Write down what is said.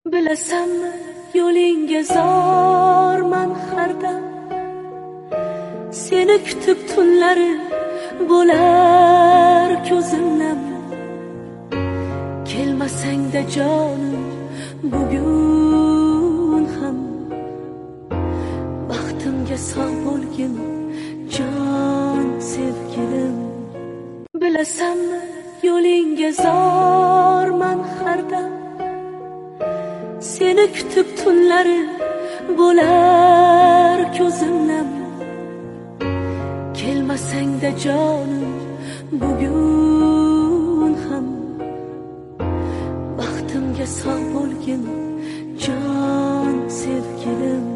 Bilasanmi yo'lingga zorman har dam, seni kutib tunlari bo'lar ko'zim nam. Kelmasangda jonim bugun ham, baxtimga sog' bo'lgin jon sevgilim. Bilasanmi yo'lingga zorman har dam, seni kutib tunlari bo'lar ko'zim nam. Kelmasangda jonim bugun ham, baxtimga sog' bo'lgin jon sevgilim.